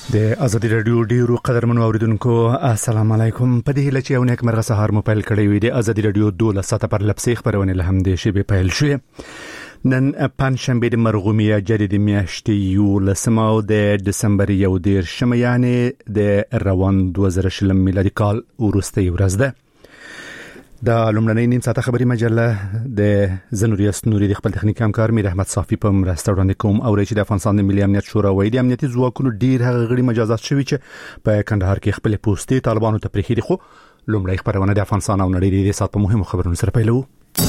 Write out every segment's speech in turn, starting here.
د ازادي رادیو ډیرو قدرمنو اوریدونکو السلام علیکم. په دې هیله چې یو نیک مرغه سهار مو پیل کړی وي. د ازادي رادیو 12 پر لپسې خبرونه له هم دې شی به پیل شي. نن پنځشنبه د مرغومیه جدید میاشتې یولسمه او د دسمبر 11 یعنی د روان 2020 میلادي کال وروستۍ ورځ ده. د لومړنۍ نیم ساعته خبري مجله د زنوریاس نوري د خپل تخنیک همکار میر احمد صافي په مرسته وړاندې کوم او چې د افغانستان د ملي امنیت شورا وایي د امنیتي ځواکونو ډیر هغه غړي مجازات شوي چې په کندهار کې خپل پوسټي طالبانو ته پریخي دي. خو لومړی خبرونه د افغانستان او نړۍ د سات په مهمو خبرونو سره پیلو.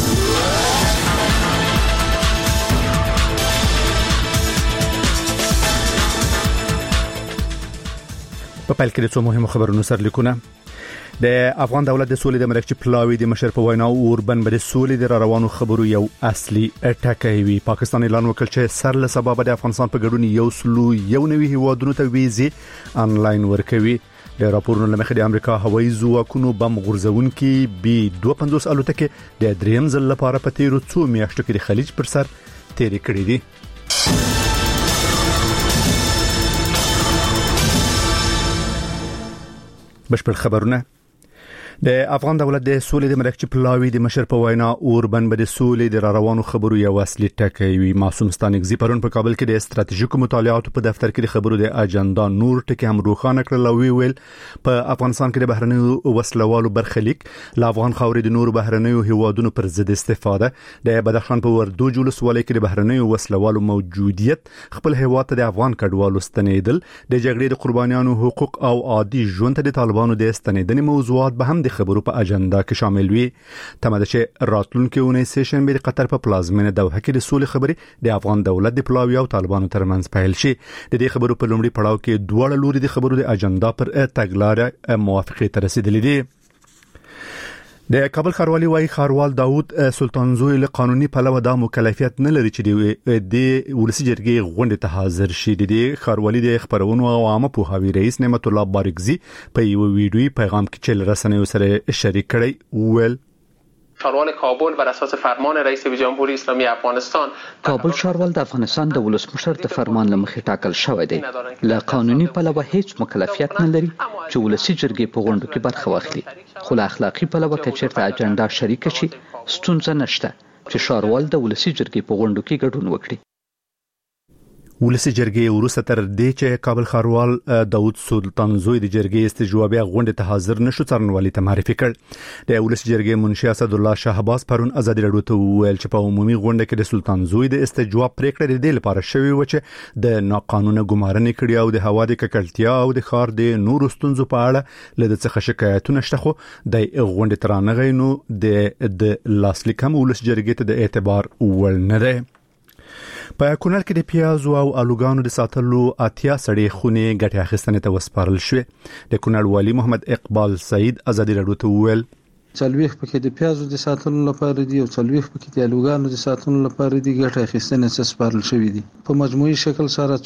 په پیل کې د څو مهمو خبرونو سره لیکونه. د افغان دولت د سولې د مرکزي پلاوی د مشر په وینا اوربن بر سولې د روانو خبرو یو اصلي ټکی وی. پاکستان اعلان وکړ چې سر له سبب د افغانستان په ګډون یو نوې هیوادونو ته ویزې انلاین ورکوي. د راپورونو لمخې د امریکا هوایي ځواکونو بم غورځونکي B-52 الوتکې د دریم ځل لپاره په تیرو څو میاشتو کې د خلیج پر سر تیرې کړې دي. بشپړ خبرونه. د افغان دولت د سولې د مرکزي پلاوی د مشر په وینا اوربن بر سولې د روانو خبرو یو اصلي ټکی وی. معصوم ستانګزی پرون په کابل کې د استراتیژیکو مطالعاتو په دفتر کې د خبرو د اجنډا نور ټکی هم روښانه کړل او ویل په افغانستان کې د بهرنیو وسلوالو برخلیک له افغان خاورې د نور بهرنیو هیوادونو پر ضد استفاده. د بدخشان په وردو جولس ولای کې د بهرنیو وسلوالو موجودیت خپل هیواد ته د افغان کډوالو ستنیدل د جګړې د قربانیانو حقوق او عادي ژوند ته د طالبانو د ستنیدنې موضوعات به هم د خبرو په اجنډا کې شامل وي. تمه ده چې راتلونکي اونۍ سیشن به د قطر په پلازمینه دوحه کې د سولې خبرې د افغان دولت د پلاوی او طالبانو ترمنځ پیل شي. د دې خبرو په لومړي پړاو کې دوه لوري د خبرو د اجنډا پر تګلارې موافقه ته رسیدلې دي. د کابل ښاروالي وايي ښاروال داوود سلطانزوی له قانوني پلوه دا مکلفیت نه لري چې د ولسی جرګې غونډه ته حاضر شي. د ښاروالي د خبرونو او عامه پوهاوي رئیس نعمت الله بارکزي په یو ویډیوي پیغام کې چې رسنیو سره شریک کړی ویل ښاروال کابل بر اساس فرمان رئیس جمهوری اسلامی افغانستان کابل ښاروال د افغانستان د ولسمشر د فرمان لمخې ټاکل شوی دی. له قانوني پلوه هیڅ مکلفیت نه لري چې ولسی جرګې په غونډو کې برخه واخلي. خو له اخلاقی پلوه کې چیرته اجنډا شریک شي ستونزه نشته چې ښاروال د ولسی جرګې په غونډو کې ګډون وکړي. ولسی جرګې وروسته تر دې چې کابل ښاروال داوود سلطانزوی د جرګې استجوابي غونډه ته حاضر نشو څارنوالي ته معرفي کړ. د ولسی جرګې منشي اسد الله شهباز پرون ازادي رادیو ته ویل چې په عمومي غونډه کې د سلطانزوی د استجواب پریکړه د لپاره شوی و چې د ناقانونه ګمارنې کړي او د هوا د ککړتیا او د ښار د نورو ستونزو په اړه له څه شکایتونه شته. خو د غونډې ترانغې نو د لاسلیکم ولسی جرګې ته د اعتبار ول نه ده. په کونړ کې د پیازو او الوګانو د ساتلو اتیا سړې خونې ګټه اخیستنې ته وسپارل شوې. د کونړ والی محمد اقبال سعید ازادي رادیو ته ویل څلويخ پکې د پیازو د ساتلو لپاره دي او څلويخ پکې د الوګانو د ساتلو لپاره دي ګټه اخیستنې ته وسپارل شوې دي. په مجموعي شکل سره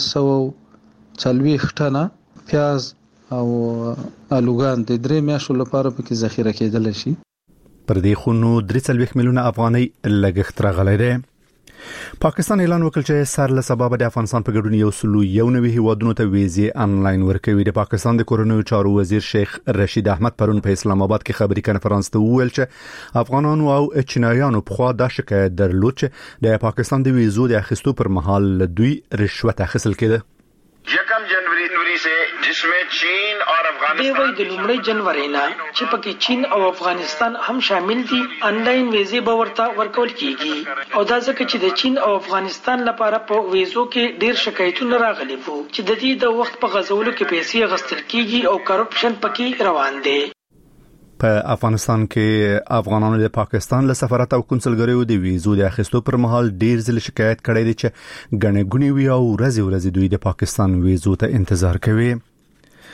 1440 ټنه پیاز او الوګان د 3 میاشتو لپاره پکې ذخیره کېدل شي. پر دې خونو 3 میلیونه افغانۍ لګښت راغلی دی. پاکستان اعلان وکړ چې سر له سبب د افغانستان په ګډون یو نوې هیوادونو ته ویزې انلاین ورکوي. د پاکستان د کورنیو چارو وزیر شیخ رشید احمد پرون په اسلام آباد کې خبري کنفرانس ته ویل چې افغانانو او چینایانو په خوا د شکایت درلود چې د پاکستان د ویزو د اخیستو پر مهال دوی رشوت اخیستل کېده. 1 जनवरी से जिसमें चीन और अफगानिस्तान د لومړۍ جنوري نه چې پکې چین او افغانستان هم شامل دي انلاین ویزې به ورته ورکول کیږي. او دا ځکه چې د چین او افغانستان لپاره په ویزو کې ډیر شکایتونه راغلي وو چې د دې د وخت په غزولو کې پیسې غستل کیږي او کرپشن پکې روان دی. په افغانستان کې افغانانو د پاکستان له سفارت او کنسولګریو د ویزو د اخیستو پر مهال ډیر ځله شکایت کړی دی چې غنګونی وی او ورځي دوی د پاکستان ویزو ته انتظار کوي.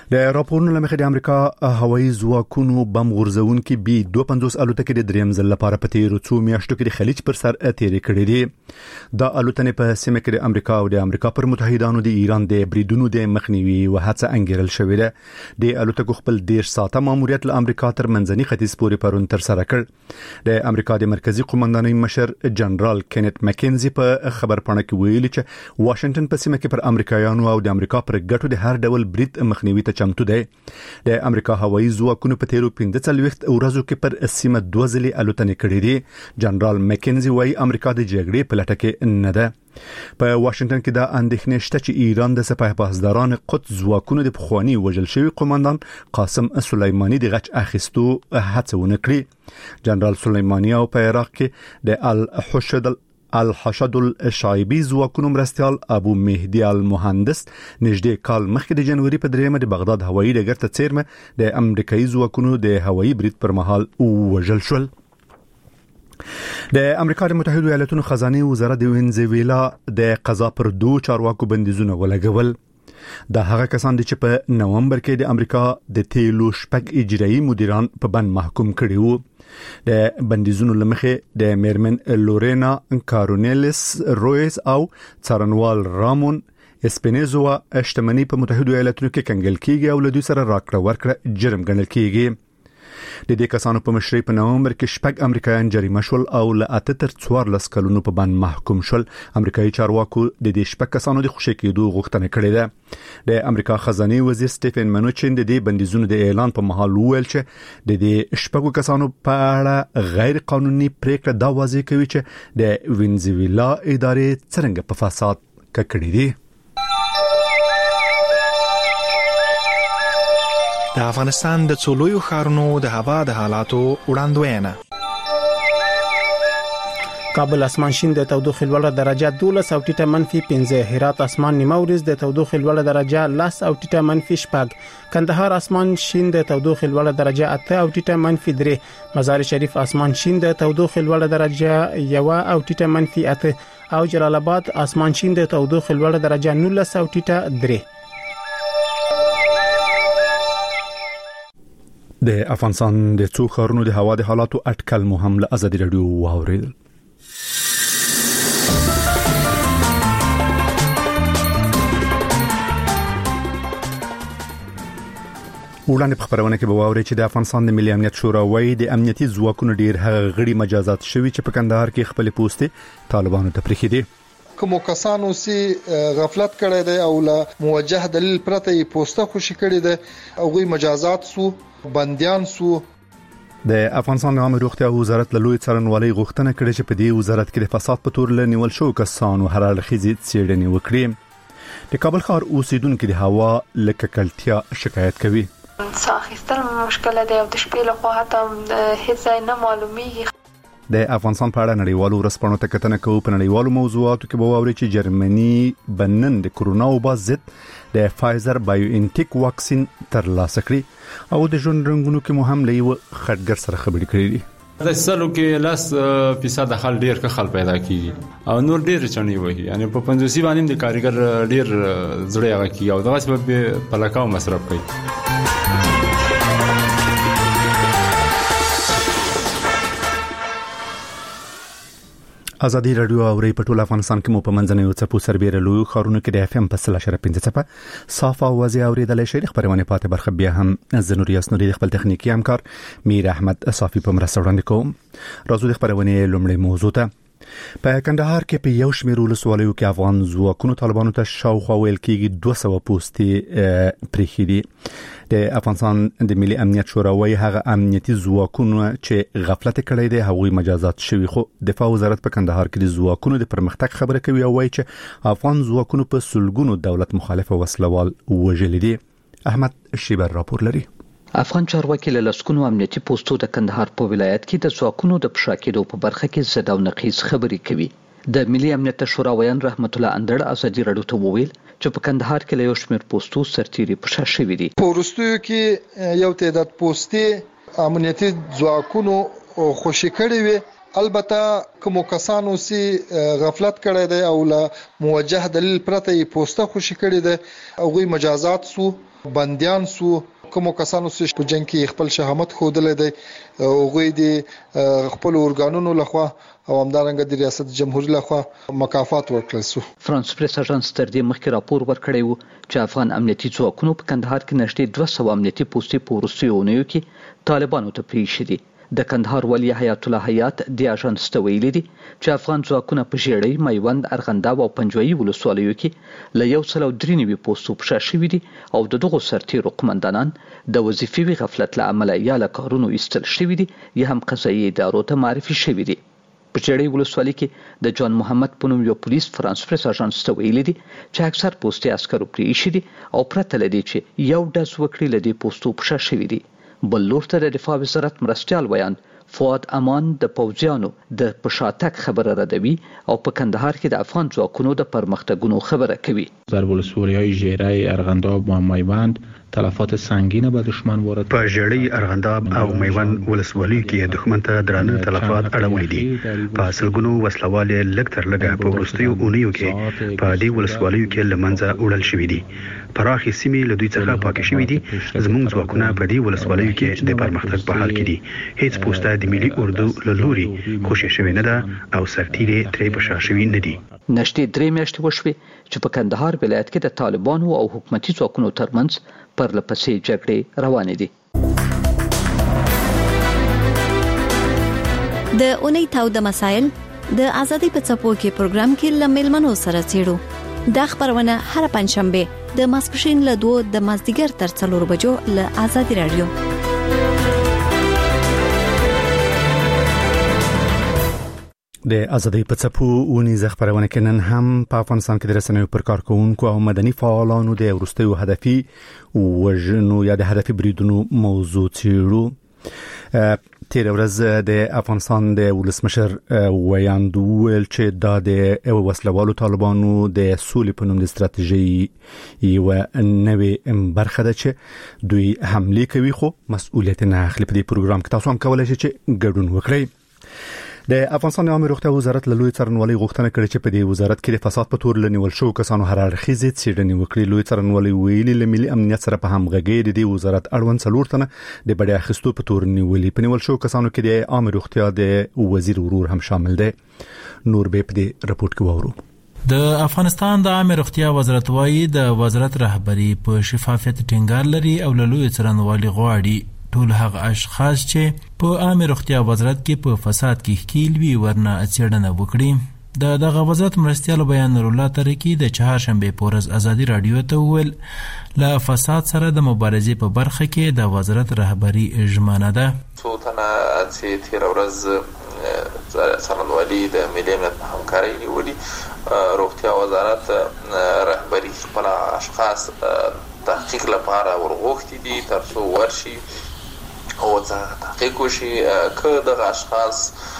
د راپورونو لمخې د امریکا هوایي ځواکونو بم غورځونکي بي 250 الوتکې د دریم ځل لپاره په تیرو څو میاشتو کې د خلیج پر سر تیرې کړې دي. دا الوتنې په سیمه کې د امریکا او د امریکا پر متحدانو د ایران د بریدونو د مخنیوي او هڅه انګیرل شوې ده. د الوتکو خپل 10 ساعته ماموریت له امریکا تر منځني ختیځ پورې پرون تر سره کړ. د امریکا د مرکزی قومندانۍ مشر جنرال کینت مکینزي په خبرپاڼه کې ویلي چې واشنگټن په سیمه کې پر امریکایانو او د امریکا پر ګټو د هر ډول برید مخنیوي چمتو دی. د امریکا هوایي ځواکونو په تیرو 15 ورځو کې پر سیمه 2 ځلې الوتنې کړې دي. جنرال مکینزي وايي امریکا د جګړې په لټه کې نه ده. په واشنگټن کې دا اندېښنه شته چې ایران د سپاه پاسداران قدس ځواکونو د پخوانی وژل شوی قومندان قاسم سلیمانی د غچ اخیستو هڅه ونه کړې. جنرال سلیمانی او په عراق کې د الحشد الشایبی ځواکونو مرستیال ابو مهدی المهندس نږدې کال مخکې د جنوري په 3 د بغداد هوایي ډګر ته څیرمه د امریکایي ځواکونو د هوایي برید پر مهال وژل شول. د امریکا د متحده ایالاتونو خزانه وزارت د وینزویلا د قضا پر 2 چارواکو بندیزونه ولګول. دا هغه کسان دي چې په نومبر کې د امریکا د تیلو شپږ اجرایي مدیران په بند محکوم کړي وو. د بندیزونو لمخې د میرمن لورینا کارونیلس رویز او څارنوال رامون اسپینیزوا اشتمنی په متحده ایالاتونو کې کنګل کیږي او له دوی سره راکړه ورکړه جرم ګڼل کیږي. د دې کسانو په مشرۍ په نومبر کې شپږ امریکایان جریمه شول او له 8 تر 14 کلونو په بند محکوم شول. امریکایي چارواکو د دې شپږ کسانو د خوشی کېدو غوښتنه کړې ده. د امریکا خزانه وزیر سټیفن منوچین د دې بندیزونو د اعلان په مهال وویل چې د دې شپږ کسانو په اړه غیر قانوني پریکړه دا واضح کوي چې د وینزویلا ادارې څنګه په فساد ککړې دي. د افغانستان د څولویو ښارونو د هوا د حالاتو وړاندوینه. کابل اسمان شین د تودوخې لوړه درجه 12 او ټیټه -15. هرات اسمان نیمه ورځ د تودوخې لوړه درجه 10 او ټیټه -4. کندهار اسمان شین د تودوخې لوړه درجه 8 او ټیټه -3. مزار شریف اسمان شین د تودوخې لوړه درجه 1 او ټیټه -8 او جلال آباد اسمان شین د تودوخې لوړه درجه 19 او ټیټه 3. د افغانستان د څو ښارونو د هوا د حالاتو اټکل مو هم له ازادي رادیو واوریدل. وړاندې په خبرونه کې به واوري چې د افغانستان د ملي امنیت شورا وايي د امنیتي ځواکونو ډیر هغه غړي مجازات شوي چې په کندهار کې خپل پوسټي طالبانو ته پرېښي دي. کوم کسانو سي غفلت کړی دی او له موجه دلیل پرته یې پوسټه خوشي کړی دی او غوي مجازات سو بنديان سو. د افغانستان عامه روغتیا وزارت له لوی څارنوالۍ غوښتنه کړې چې په دې وزارت کې د فساد په تور لنیول شو کسانو هر اړخیزې څېړنې وکړي. د کابل ښار اوسیدونکو د هوا لککلتیا شکایت کوي. ساخستل مشکل دی او د شپې له خوا حتی هیڅ ځای نه معلومیږي. د افغانستان په اړه نړیوالو ورځپاڼو ته کتنه کوو. په نړیوالو موضوعاتو کې به واوري چې جرمني بنن د کرونا وبا ضد د فایزر بایو انټیک واکسین ترلاسه کړی او د ژوند رنګونو کې مو هم لیو خټګر سره خبرې کړې دي. د سلو کې 10% خل ډیر ښه خل پیدا کیږي او نور ډیر چنی وي. یعنی په 50 باندې د کاریګر ډیر زړه هغه کی او دغه سبب په لکاو مصرف کوي. ازادي رادیو اوري په ټول افغانستان کې مو په منځنوي چپو سربېره لوی خارونو کې د اف ام په 3.15 چپه صافه اوازې اورېدل شي. خبرونه پاتې برخه بیا هم زنوري اسنوري خپل تخنیکی همکار میر احمد صافي په مرسته وړاندې کوم. راځو د خبرونه لومړی موضوع ته. په کندهار کې په یو شمېر ولسوالیو کې افغان ځواکونو طالبانو ته شاوخوا ویل کېږي 200 پوسټي پرېښي دي. د افغانستان د ملي امنیت شورا وايي هغه امنیتي ځواکونو چې غفلت کړی دی هغوی مجازات شوي. خو دفاع وزارت په کندهار کې د ځواکونو د پرمختګ خبره کوي او وايي چې افغان ځواکونو په سلګونو دولت مخالف وسلوال وژلي دي. احمد شیبر راپور لري. افغان چارواکي له لسکونو امنیتي پوسټو د کندهار په ولایت کې د ځواکونو د پښا کېدو په برخه کې زد او نقیض خبرې کوي. د ملي امنیت شورا ویان رحمت الله اندړ ازادي رادیو ته وویل چې په کندهار کې له یو شمېر پوسټو سرتيري پښا شوي دي. په وروستیو کې یو تعداد پوسټي امنیتي ځواکونو خوشي کړي وي. البته کوم کسانو سي غفلت کړی دی او له موجه دلیل پرته یې پوسټه خوشي کړي دی او غوي مجازات سو بنديان سو کوم کسانو چې په جنگ کې خپل شهامت خوده دي هغه د خپل اورګانونو لخوا او همدارنګه د ریاست جمهوریت لخوا مکافات ورکړل شو. فرانس پریس اژانس تر دې مخکې راپور ورکړی و چې افغان امنیتي ځواکونو په کندهار کې نږدې 200 امنیتي پوستې په وروستیو اونیو کې طالبانو ته پریښي دي. د کندهار والي حیات الله حیات د اژانس ته ویلي دي چې افغان ځواکونه په ژیړی، میوند، ارغنداب او پنجوایي ولسوالیو کې له 193 پوستو په شا شوي دي او د دغو سرتیرو قمندانان د وظیفي غفلت له امله یا له کارونو ایستل شوي دي یا هم قضایي ادارو ته معرفي شوي دي. په ژیړی ولسوالۍ کې د جان محمد په نوم یو پولیس فرانس پریس اژانس ته ویلي دي چې اکثر پوستې عسکرو پرې ایښي دي او پرته له دې چې یو ډز وکړي له دې پوستو په شا شوي دي. بل لور ته د دفاع وزارت مرستیال ویاند فؤاد امان د پوځیانو د پشاتک خبره ردوي او په کندهار کې د افغان ځواکونو د پرمختګونو خبره کوي. در ولسوالی‌های ژیړی، ارغنداب و میوند تلفات سنگین به دشمن وارد په ژیړی، ارغنداب او میوند ولسوالیو کې دښمن ته درانه تلفات اړولي دي. په سلګونو وسلوال لږ تر لږه په وروستیو اونیو کې په دې ولسوالیو کې لمنځه وړل شوي دي. پراخي سیمې له دوی څخه پاکې شوي دي. زموږ ځواکونه په دې ولسوالیو کې د پرمختګ په حال کې دي. هیڅ پوسټه د ملي اردو له لوري خوشې شوې نه ده او سرتیري ترې په شا شوي نه دي. نشټې 3 میاشتې وشوې چې په کندهار ولایت کې د طالبانو او حکومتي ځواکونو ترمنځ پرلپسې جګړې روانې دي. د اونۍ تاوده مسایل د ازادي په څپو کې پروګرام کې لملمنو سره چیرو دا خبرونه هر پنځشنبه د ماسپښین له 2 د مازدیګر تر 4 بجو له ازادي رادیو. د ازادي په څپو ونیزه خبرونه کې نن هم په افغانستان کې د رسنیو پر کارکونکو او مدني فعالانو د ورستیو هدفي وژنو یا د هدفي بریدونو موضوع چیرو. تیر ورځ د افغانستان د ولسمشر ویاند ویل چې دا د وسلوالو طالبانو د سولې په نوم د ستراتیژي یو نوې برخه ده چې دوی حمله کوي خو مسؤلیت نه اخلي. په دې پروګرام کې تاسو هم کولای شئ چې ګډون وکړئ. د افغانستان عامه روغتیا وزارت له لوی څارنوالۍ غوښتنه کړې چې په دې وزارت کې د فساد په تور لنیول شو کسانو هر اړخیزه څېړنې وکړي. لوی څارنوالۍ ویلي له ملي امنیت سره په همغږي د دې وزارت اړوند څلور تنه د بډای اخیستو په تور نیولې. په نیول شو کسانو کې د عامه روغتیا د وزیر ورور هم شامل دی. نور به په دې رپورت کې وورو. د افغانستان د عامه روغتیا وزارت وايي د وزارت رهبری په شفافیت ټینګار لري او له لوی څارنوالۍ غواړي ټول هغه اشخاص چې په عامه روغتیا وزارت کې په فساد کې ښکیل وي ورنه څېړنه وکړي. دغه وزارت مرستیال بیان نور الله ترکی د چهارشنبه په ورځ ازادي رادیو ته ویل له فساد سره د مبارزې په برخه کې د وزارت رهبری ژمنه ده. څو تنه چې تیر ورځ څارنوالۍ د ملي امنیت په همکارۍ نیولې روغتیا وزارت رهبری خپل اشخاص تحقیق لپاره ورغوښتي دي ترڅو ورشي او تحقیق وشي که دغه اشخاص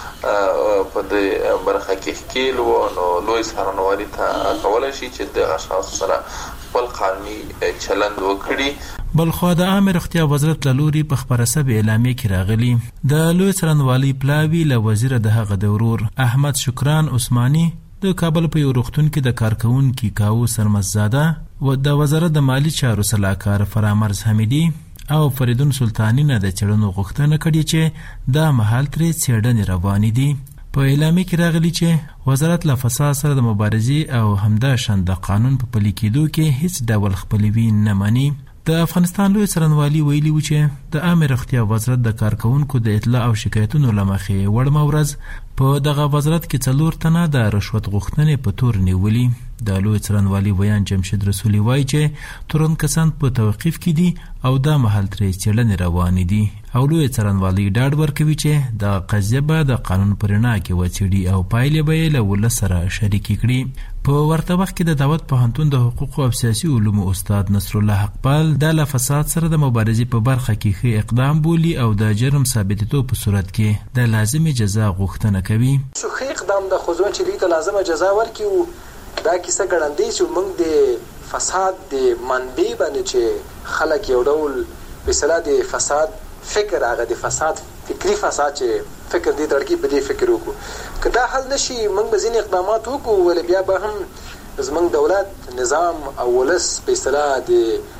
په دې برخه کې ښکیل وو نو لوی څارنوالۍ ته کولای شي چې د اشخاص سره خپل قانوني چلند وکړي. بلخو د عامه روغتیا وزارت له لوري په خبره سبې اعلامیه کې راغلي د لوی څارنوالۍ پلاوي له وزیر د هغه د ورور احمد شکران عثماني د کابل په یو روغتون کې د کارکونکو کاو سرمزاده و د وزارت د مالی چارو سلاکار فرامرز حمیدی او فریدون سلطانی نه د چړنو غوښتنه کړې چې د محل ترې څېړنې روانې دي. په اعلامیه کې راغلي چې وزارت له فساد سره د مبارزې او همداشان د قانون په پلي کېدو کې هیڅ ډول خپلوي نه مني. د افغانستان لوی څارنوالۍ ویلي و چې د عامه روغتیا وزارت د کارکونکو د اطلاع او شکایتونو لمخې وړمه ورځ په دغه وزارت کې 4 تنه د رشوت غوښتنې په تور نیولي. د لوی څارنوالۍ ویان جمشید رسولي وایي چې تورن کسان په توقیف کې دي او د محل ترې څېړنې روانې دي او لوی څارنوالۍ ډاډ ورکوي چې د قضیه به د قانون په رڼا کې وڅېړي او پایلې به یې له ولس سره شریکې کړي. په ورته وخت کې د دعوت پوهنتون د حقوقو او سیاسي علومو استاد نصر الله حقپال د فساد سره د مبارزې په برخه کې ښه اقدام بولي او د جرم ثابتېدو په صورت کې د لازمي جزا غوښتنه کوي. ښه اقدام د خو ځون چې دوی ته لازمه جزا ورکړي. دا کیسه ګړندې چې موږ د فساد د منبع باندې چې خلک یو ډول مثلا د فساد فکر هغه د فساد فکری فساد چې فکر دې تړکی په دې فکر وکړو که دا حل نشي موږ به ځینې اقدامات وکړو ولې بیا به هم زموږ دولت نظام او ولس په اصطلاح د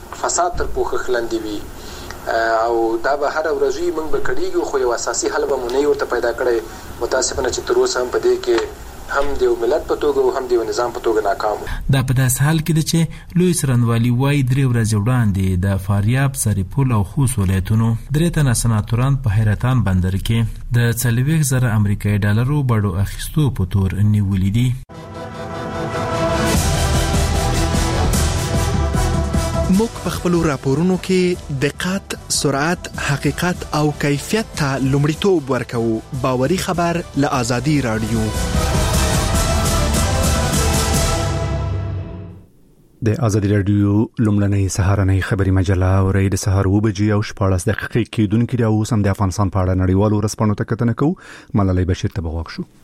فساد تر پوښښ لاندې وي او دا به هر ورځ موږ به کړیږو خو یو اساسي حل به مونږ نه ورته پیدا کړی متاسفانه چې تر اوسه هم په دې کې هم د ملت په توګه او هم د نظام په توګه ناکام. دا په داس حال کې ده چې لوی څرنګوالي وایي 3 ورځې وړاندې د فاریاب، سرپل او خوست ولایتونو 3 تنه سناتوران په حیرتان بندر کې د 40,000 امریکایي ډالرو بډو اخیستو په تور نیولې دي. موږ په خپل راپورونو کې دقت، سرعت، حقیقت او کیفیت ته لومړیتوب ورکوو. باوري خبر له آزادي رادیو. د آزادي رادیو لومړنۍ سهارنۍ خبري مجله اوري د سهار 2 بجې او 14 دقیقې کېدونکې د اوس هم د افغانستان په اړه نړیوالو رسنیو ته کتنه کوو. ملالۍ بشیر ته بغوښ شو.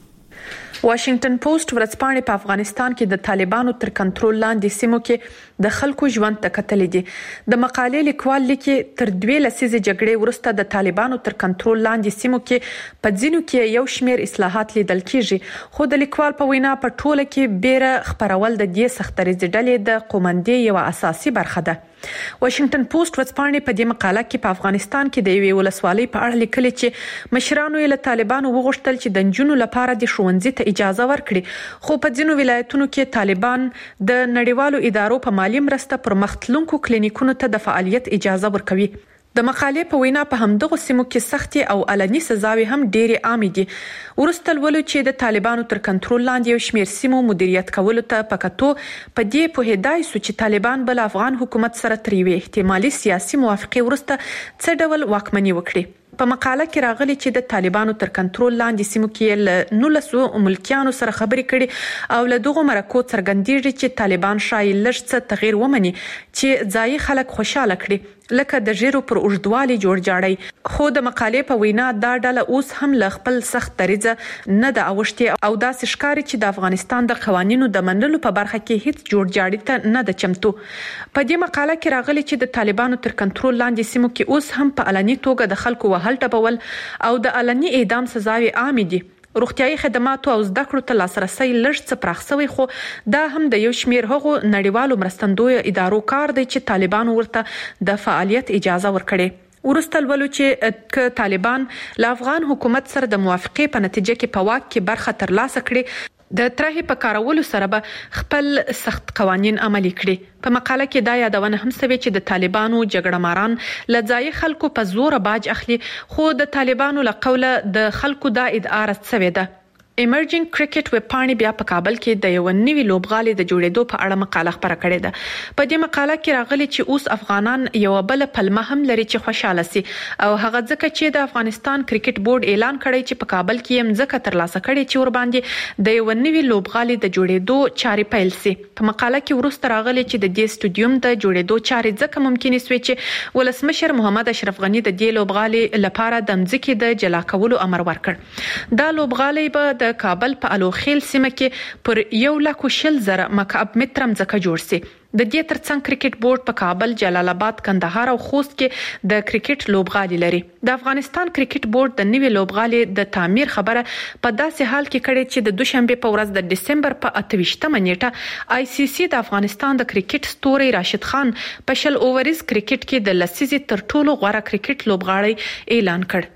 واشنگټن پوسټ ورځپاڼې په افغانستان کې د طالبانو تر کنټرول لاندې سیمو کې د خلکو ژوند ته کتلې دي. د مقالې لیکوال لیکي تر 2 لسیزې جګړې وروسته د طالبانو تر کنټرول لاندې سیمو کې په ځینو کې یو شمېر اصلاحات لیدل کیږي خو د لیکوال په وینا په ټوله کې بیره خبرول د دې سختريزې ډلې د قومندې یو اساسي برخه ده. واشنگټن پوسټ ورځپاڼې په دې مقاله کې په افغانستان کې د یوې ولسوالۍ په اړه لیکلي چې مشرانو یې له طالبانو وغوښتل چې د نجونو لپاره د ښوونځي ته اجازه ورکړي خو په ځینو ولایتونو کې طالبان د نړیوالو ادارو په مالی مرسته پر مختلونکو کلینیکونو ته د فعالیت اجازه ورکوي. د مقالې په وینا په همدغه سیمو کې سختي او علني سزاوي هم ډېری عام دي. ورسته ولولو چې د طالبانو تر کنټرول لاندې یو شمېر سیمو مدیریت کولو ته پکاتو په دې په هدايه سو چې طالبان بل افغان حکومت سره تریوي احتمالي سیاسي موافقه ورسته څه ډول واکمني وکړي. په مقاله کې راغلي چې د طالبانو تر کنټرول لاندې سیمو کې له 19 ملکیانو سره خبرې کړي او له دغه مرکو څرګندېږي چې طالبان شایي لږ څه تغییر ومني چې ځایي خلک خوشاله کړي لکه د ژیرو پر اوږدوالي جوړ جاړي. خو د مقالې په وینا دا ډله اوس هم له خپل سخت دریځه نه د اوښتي او داسې ښکاري چې د افغانستان د قوانینو د منلو په برخه کې هیڅ جوړ جاړي ته نه د چمتو. په دې مقاله کې راغلي چې د طالبانو تر کنټرول لاندې سیمو کې اوس هم په علني توګه د خلکو وهل ټپول او د علني اعدام سزاوي عام دي. روغتيایي خدماتو او زده کړو ته لاسرسي لږ څه پراخ شوی خو دا هم د یو شمېر هغو نړیوالو مرستندوی ادارو کار دی چې طالبان ورته د فعالیت اجازه ورکړي. ورسته ولولو چې طالبان له افغان حکومت سره د موافقې په نتیجه کې په واک کې برخه ترلاسه کړي د طرحې په کارولو سره به خپل سخت قوانين عملي کړي. په مقاله کې دا یادونه هم شوی چې د طالبانو جګړه ماران لځای خلکو په زور باج اخلي خو د طالبانو له قوله د خلکو دا ادعا رد شوې ده. ایمرجینګ کرکټ ویب پاڼې بیا په کابل کې د یو نوي لوبغالي د جوړېدو په اړه مقاله خبره کړې ده. په دې مقاله کې راغلي چې اوس افغانان یو بل پلمه هم لري چې خوشاله سي او هغه ځکه چې د افغانستان کرکټ بورډ اعلان کړی چې په کابل کې هم ځکه ترلاسه کړي چې ور باندې د یو نوي لوبغالي د جوړېدو چاري پیل سي. په مقاله کې ورسته راغلي چې د دې سټوډیوم د جوړېدو چاري ځکه ممکن سوي چې ولسمشر محمد اشرف غنی د دې لوبغالي لپاره د مځکې د جلا کولو امر ورکړ. دا لوبغالي به د کابل په الوخیل سیمه کې پر 1,20,000 مکعب متر ځکه جوړ سي. د دې ترڅنګ کرکټ بورډ په کابل، جلال آباد، کندهار او خوست کې د کرکټ لوبغالي لري. د افغانستان کرکټ بورډ د نوي لوبغالي د تعمیر خبره په داسې حال کې کړې چې د دوشنبه په ورځ د دسمبر په 28مه نیټه آی سی سی د افغانستان د کرکټ ستوري راشد خان په شل اوورز کرکټ کې د لسیزې تر ټولو غوره کرکټ لوبغاړی اعلان کړ.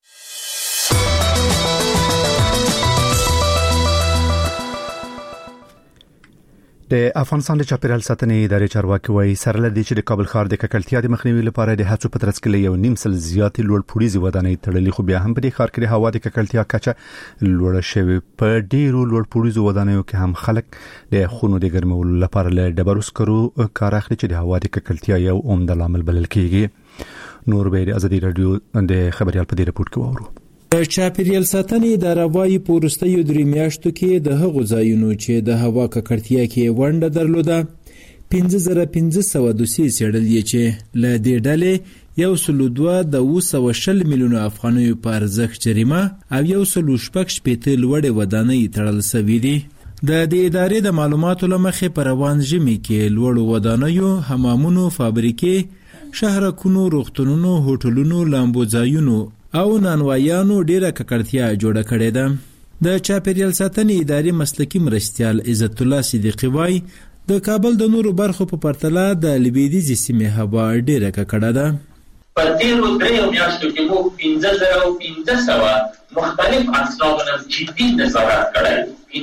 د افغانستان د چاپیریال ساتنې ادارې چارواکي وایي سره لدی چې د کابل ښار د ککړتیا د مخنیوي لپاره د هڅو په ترڅ کې یو نیم سل زیاتې لوړ پوړیزې ودانۍ تړلې خو بیا هم په دې ښار کې د هوا د ککړتیا کچه لوړه شوې. په ډیرو لوړ پوړیزو ودانیو کې هم خلک د خونو د ګرمولو لپاره له ډبرو سکرو کار اخلي چې د هوا د ککړتیا یو عمده لامل بلل کیږي. نور به د آزادي رادیو د خبريال په دې رپورت کې وورو. د چاپیریال ساتنې اداره وايي په وروستیو 3 میاشتو کې د هغو ځایونو چې د هوا ککړتیا کې ونډه درلوده 5500 دوسیې څېړلې چې له دې ډلې 1.2 میلیون افغانیو په ارزښت جریمه او 1.8 لوړې ودانۍ تړل شوې دي. د دې ادارې د معلوماتو لمخې په روان ژمي کې لوړو ودانیو، حمامونو، فابریکې، شهرکونو، روغتونونو، هوټلونو، لامبوځایونو او نانوایانو ډیره ککړتیا جوړه کړې ده. د چاپیریال ساتنې ادارې مسلکي مرستیال عزت الله صدیقی وایي د کابل د نورو برخو په پرتله د لویدیځې سیمې هوا ډیره ککړه ده. په تیرو 3 میاشتو کې موږ 15,500 مختلف اصنافونه جدي نظارت کړی،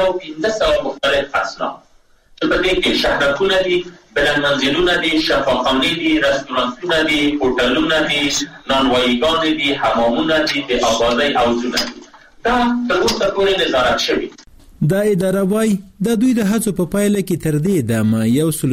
15,500 مختلف اصناف چې په دې کې شهرکونه دي، بلند منزلونه دي، شفاخانې دي، رستورانتونه دي، هوټلونه دي، نانواییګانې دي، حمامونه دي، د آبادۍ حوضونه دي. دا تر اوسه پورې نظارت شوي. دا اداره وایي د دوی د هڅو په پایله کې تر دې دمه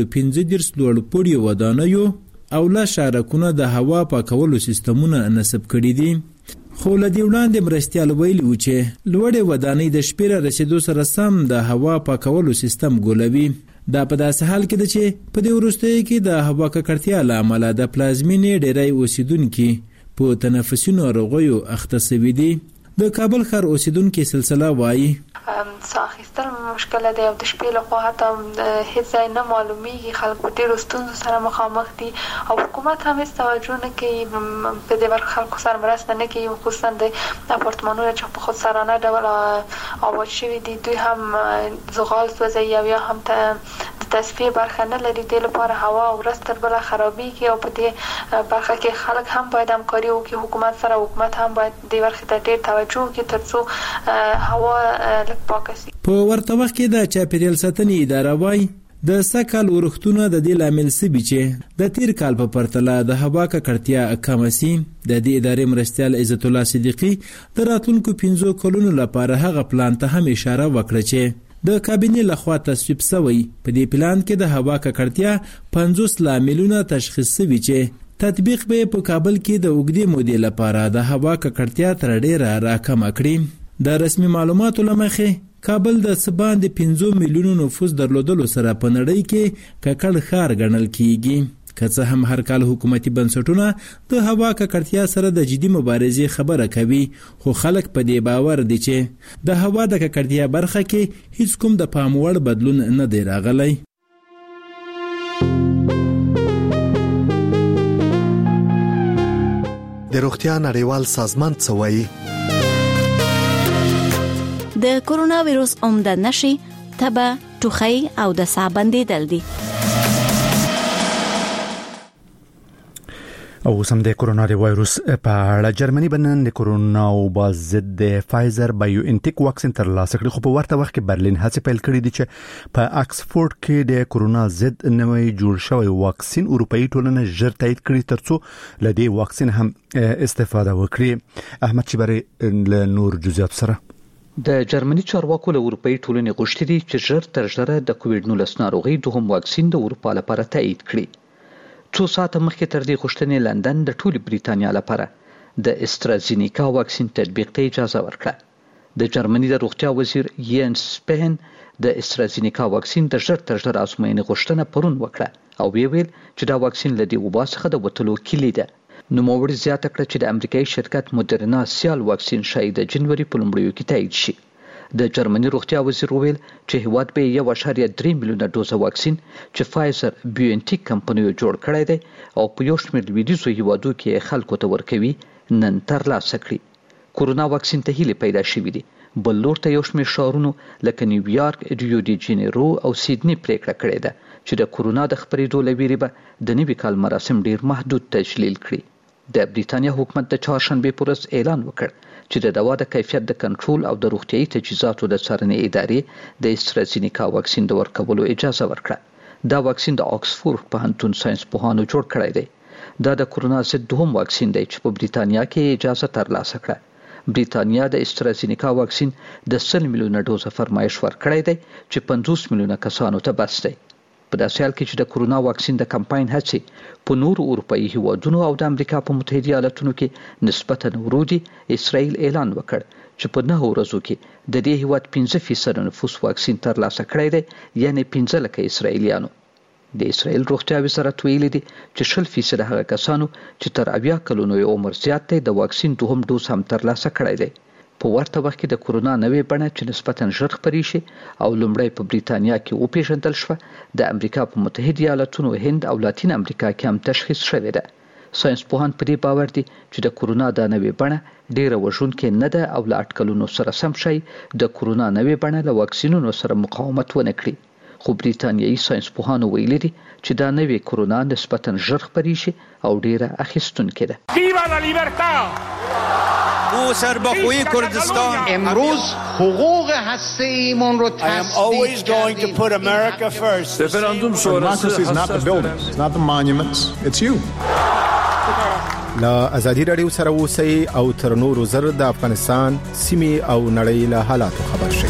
115 لوړپوړي ودانیو او لا شارکونه د هوا پاکولو سیستمونه نصب کړي دي. خو له دې وړاندې مرستیال ویلي و چې لوړې ودانۍ د شپې را رسېدو سره سم د هوا پاکولو سیستم ګولوي. دا په داسې حال کې ده چې په دې وروستیو کې د هوا ککړتیا له امله د پلازمینې ډېری اوسیدونکي په تنفسي ناروغیو اخته سوي دي. د کابل ښار اوسیدونکي سلسله وایي ساه اخیستل مشکل دی او د شپې لخوا حتی هیڅ ځای نه معلومیږي، خلک په ډېرو ستونزو سره مخامخ دي او حکومت هم هیڅ توجه نه کوي په دې برخه، خلکو سره مرسته نه کوي، خصوصا د اپارتمانونو چې په خودسرانه ډول آباد شوي دي دوی هم زغال سوځوي او یا هم د تصفیې برخه نه لري. دې لپاره هوا ورځ تر بله خرابېږي او په دې برخه کې خلک هم باید همکاري وکړي حکومت سره، حکومت هم باید دې برخې ته ډېر توجه وکړي تر څو هوا پاکه شي. په ورته وخت کې د چاپیریال ساتنې اداره وایي د سږ کال ورښتونه د دې لامل سوي چې د تیر کال په پرتله د هوا ککړتیا کمه سي. د دې ادارې مرستیال عزت الله صدیقي د راتلونکو 5 کلونو لپاره هغه پلان ته هم اشاره وکړه چې د کابینې لخوا تصویب شوی. په دې پلان کې د هوا ککړتیا 50 لاملونه تشخیص شوي چې تطبیق به په کابل کې د اوږدې مودې لپاره د هوا ککړتیا تر ډیره راکمه کړي. د رسمي معلوماتو له مخې کابل د څه باندې 15 میلیونو نفوس درلودلو سره په نړۍ کې ککړ ښار ګڼل کیږي. که څه هم هر کال حکومتي بنسټونه د هوا ککړتیا سره د جدي مبارزې خبره کوي، خو خلک په دې باور دي چې د هوا د ککړتیا برخه کې هیڅ کوم د پام وړ بدلون نه دی راغلی. د روغتیا نړیوال سازمان څه وایي؟ د کورونا وایروس عمده نشي تبه، ټوخی او د ساه بندیدل دي. او سم د کورونا وایروس په اړه جرمني بنن د کورونا او ضد د فایزر بایو انټیک واکسین تر لاسه کړي، خو په ورته وخت کې برلین هڅه پیل کړې دي چې په آکسفورد کې د کورونا ضد نوې جوړ شوی واکسین اروپאי ټولنه ژر تایید کړي ترڅو له دې واکسین هم استفاده وکړي. احمد چبري له نور جزئیات سره. د جرمني چارواکو له اروپאי ټولنې غوښتي دي چې ژر تر ژره د کووډ-19 ناروغي دوهم واکسین د اروپا لپاره تایید کړي. څو ساعته مخکې تر دې غوښتنې لندن د ټولې بریتانیا لپاره د استرازینیکا واکسین تطبیق ته اجازه ورکړه. د جرمني د روغتیا وزیر ینس سپین د استرازینیکا واکسین د ژر تر ژره ازموینې غوښتنه پرون وکړه او ویل چې دا واکسین له دې وبا څخه د وتلو کلی ده. نوموړي زیاته کړه چې د امریکایي شرکت مودرنا سیال واکسین شاید د جنوري په لومړیو کې تایید شي. د جرمني روغتیا وزیر ویل چې هیواد به 1.3 میلیونه ډوزه واکسین چې فایزر بیوانټیک کمپنیو جوړ کړی دی او په یو شمېر لویدیځو هیوادو کې خلکو ته ورکوي نن ترلاسه کړي. کورونا واکسین ته هیله پیدا شوې دي. بل لور ته یو شمېر ښارونو لکه نیویارک، ریو ډي جنیرو او سیدنی پریکړه کړې ده چې د کورونا د خپرېدو له ویرې به د نوي کال مراسم ډیر محدود تجلیل کړي. د بریتانیا حکومت د چهارشنبه پر ورځ اعلان وکړ چې د دوا د کیفیت د کنټرول او د روغتیايي تجهیزاتو د څارنې ادارې د استرازینیکا واکسین د ورکولو اجازه ورکړه. دا واکسین د آکسفورد پوهنتون ساينس پوهانو جوړ کړی دی. دا د کورونا ضد دوهم واکسین دی چې په بریتانیا کې اجازه ترلاسه کړه. بریتانیا د استرازینیکا واکسین د 100 میلیونه ډوزه فرمایش ورکړی دی چې 50 میلیونه کسانو ته بس دی. په داسې حال کې چې د کورونا واکسین د کمپاین هڅې په نورو اروپאי هیوادونو او د امریکا په متحده ایالاتونو کې نسبتاً ورو دي، اسرائیل اعلان وکړ چې په 9 ورځو کې د دې هیواد 15% نفوس واکسین ترلاسه کړی دی، یعنی 15 لکه اسرائیلیانو. د اسرائیل روغتیا وزارت ویلي دي چې 0% هغه کسانو چې تر 80 کلونو عمر زیات دی د واکسین دوهم ډوز هم ترلاسه کړی دی. په ورته وخت کې د کورونا نوې بڼه چې نسبتاً ژر خپرې شي او لومړی په بریتانیا کې وپېژندل شوه، د امریکا په متحده ایالاتونو، هند او لاتین امریکا کې هم تشخیص شوې ده. ساينس پوهان په دې باور دي چې د کورونا د نوې بڼه ډیره وژونکې نه ده او له اټکلونو سره سم شي د کورونا نوې بڼه له واکسینونو سره مقاومت ونه کړي. خو بریتانیایي ساينسپوهانو ویلي دي چې دا نوې کرونا نسبتاً ژر خپرې شي او ډیره اخیستونکې ده. او سربخوی کردستان امروز حقوق هسته‌ایمون رو تثبیت کردیم. Referendum sonrası is not the buildings, it's not the monuments, it's you. لا ازادي رادیو سره اوسئ او تر نورو زر د افغانستان سیمې او نړۍ له حالاتو خبر شئ.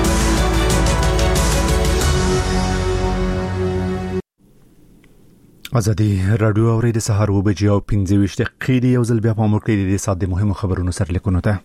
ازادي رادیو اورید سهار و بجې او 15 دقیقې یو ځل بیا په موږ کې د ساده مهمو خبرونو سره لیکونو ته.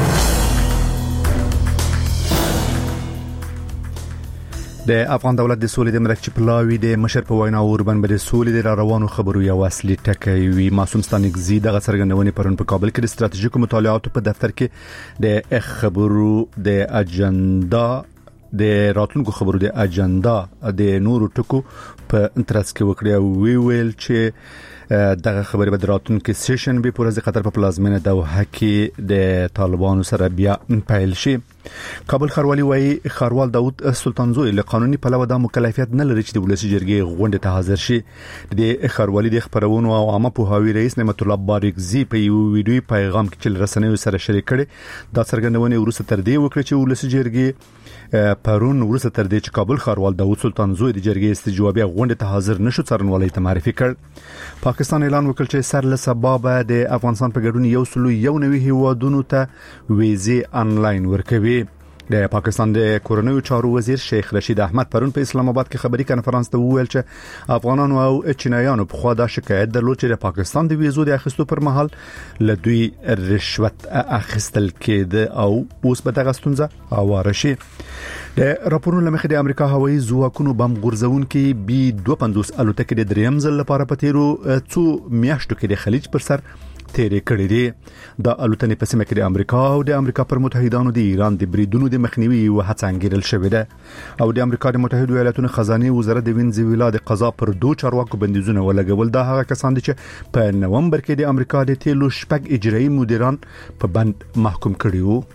د افغان دولت د سولې د مرکزي پلاوی د مشر په وینا اوربن به د سولې د روانو خبرو یو اصلي ټکی وي. معصوم ستانکزی د څرګندونې پرون په کابل کې د ستراتیژیکو مطالعاتو په دفتر کې د خبرو د اجنډا د راتلونکو خبرو د اجنډا د نورو ټکو په انترس کې وکړي او ویل چې دغه خبرې به راتلونکو سیشن به پورز قطر په پلازمینه دوحه کې د طالبانو سره بیا پیل شي. کابل خاروالي وایي خاروال داوود سلطانزوی له قانوني پلوه د مکلفیت نه لري چې د ولسی جرګې غونډه ته حاضر شي. د خاروالي د خبرونو او عامه پوهاوی رئیس نعمت الله بارکزی په یو ویډیو پیغام کې چې رسنیو سره شریک کړي دا څرګندونه ورسته تر دې وکړه چې ولسی جرګې پرون ورسته تر دې چې کابل خاروال داوود سلطانزوی د جرګې استجوابي غونډه ته حاضر نشو څرنوالي ته معرفي کړ. پاکستان اعلان وکړ چې سر له سبب د افغانستان په ګډون یو سلو یو نوي هیوادونو ته ویزه انلاین ورکوي. د پاکستان د کورنیو چارو وزیر شیخ رشید احمد پرون په اسلام آباد کې خبري کانفرنس ته وویل چې افغانانو او چینایانو په خوا د شکایت درلود چې د پاکستان د ویزو د اخیستو پر مهال له دوی رشوت اخیستل کېده او اوس به دغه ستونزه اواره شي. د راپورونو لمخې د امریکا هوایي ځواکونو بم غورځونکي بي 250 الوتکې د دریم ځل لپاره په تیرو څو میاشتو کې د خلیج پر سر تیرې کړې دي. د الوتنې په سیمه کې د امریکا او د امریکا پر متحدانو د ایران د بریدونو د مخنیوي او هڅه انګیرل شوې ده او د امریکا د متحده ایالاتونو خزانه وزارت د وینزویلا د قضا پر دوه چارواکو بندیزونه ولګول. دا هغه کسان دي چې په نومبر کې د امریکا د تیلو شپږ اجرایي مدیران په بند محکوم کړي وو.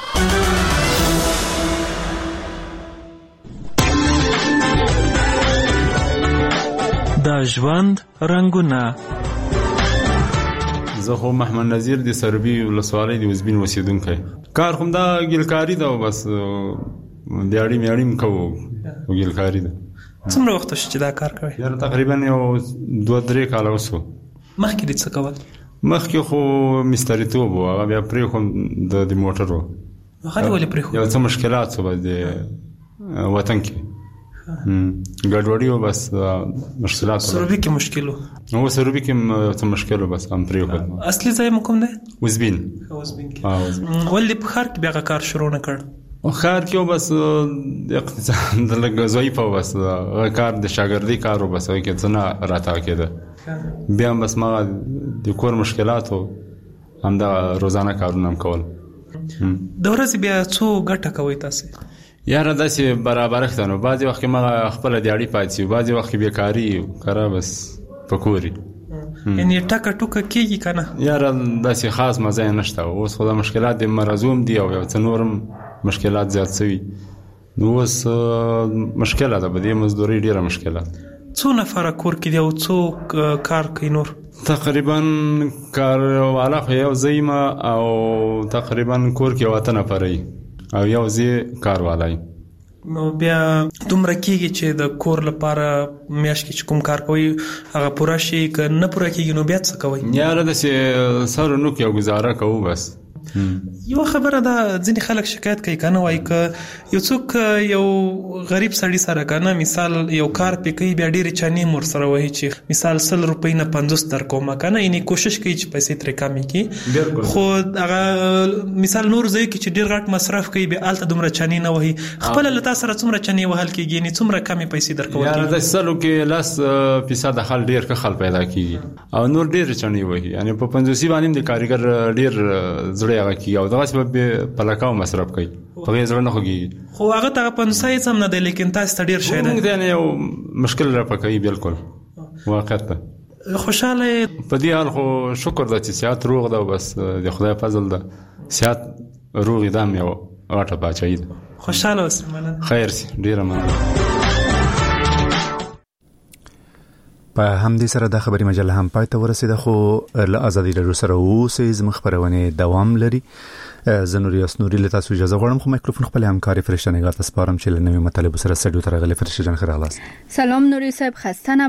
د ژوند رنگونه. زه خو محمد نذیر د سربي ولسوالۍ د وزبین اوسیدونکی کار کوم دا ګلکاری دا بس دیاړي میاړي کوو ګلکاری دا. څومره وخت چې دا کار کوي؟ یاره تقریبا یو 2-3 کال وسو. مخکې دې څه کول؟ مخکې خو مستریتوب و هغه بیا پرې کوم د موټرو هغه ولې پرې خو یو څه مشکلات سو د وطن کې ګډوډي او بس مشکلات سروبي کې مشکلو نو سروبي کې څه مشکلو بس هم پرې کوم. اصلي ځای مو کوم دی؟ وزبین کې. ولې په خار کې بیا کار شروع نه کړ؟ او خار کې بس د اقتصاد د لګزوي په بس کار د شاګردي کارو بس کې څنګه راته کېده بیا بس ما د کور مشکلاتو هم دا روزانه کارونه کول. د ورځې بیا څو ګټه کوي تاسو؟ یاره داسې برابر ختنو بعضی وخت ما خپل دیاړي پاتې بعضی وخت بیکاری کرا بس پکوري یعنی ټکا ټوکا کیږي کنه. یاره داسې خاص مزه نشته اوس خو د مشکلات د مرزوم دی او څو نورم مشکلات زیات شوي نو اوس مشکله ده بده مزدوري ډیره مشکلات. څو نفر کور کې دی او څو کار کوي نور؟ تقریبا کار والا خو یو زیمه او تقریبا کور کې وته نفرای او یو زی کار والای. نو بیا دومره کېږي چې د کور لپاره میاشت کې کوم کار کوي هغه پوره شي که نه پوره کېږي نو بیا څه کوي؟ یاره داسې سر نو کې یو ګزاره کوو بس. یو خبره ده ځینې خلک شکایت کوي کنه وایي که یو څوک یو غریب سړی سره کنه مثال یو کار پې کوي بیا ډېرې چانې مور سره وایي چې مثال 100 روپۍ نه 50 درکومه کنه یعنې کوشش کوي چې پیسې ترې کمې کړي خو هغه مثال نور ځای کې چې ډېر غټ مصرف کوي بیا هلته دومره چانې نه وهي خپله له تا سره څومره چانې وهل کېږي یعنې څومره کمې پیسې درکول کېږي؟ یاره د 100 کې 10% خل ډېر ښه خل پیدا کېږي او نور ډېرې چانې وهي یعنې په 50 باندې د کارګر ډېر زړه هغه کی او دغه سبب په لکاو مصرف کوي په غیر زړه نه خوږي خو هغه ته په نسای سم نه دی لیکن تاسو ته ډیر شي موږ د یو مشکل را پکې بالکل واقعیت خوشاله په دې حال خو شکر د چې صحت روغ ده بس د خدای فضل ده صحت روغ دام یو غټه بچی ده خوشاله اوسه مننه خیر سي ډیر مننه. په همدې سره د خبري مجله هم پای ته ورسیده خو له ازادي رادیو سره اوسې زموږ خبرونه دوام لري. زنوري اسنوري له تاسو اجازه غواړم خو میکروفون خپل همکاري فرشته نگاه تاسو سپارم چې له نوې مطالب سره سټډیو ته راغلي. فرشته جان خیر اغلاس. سلام نوري صاحب، خسته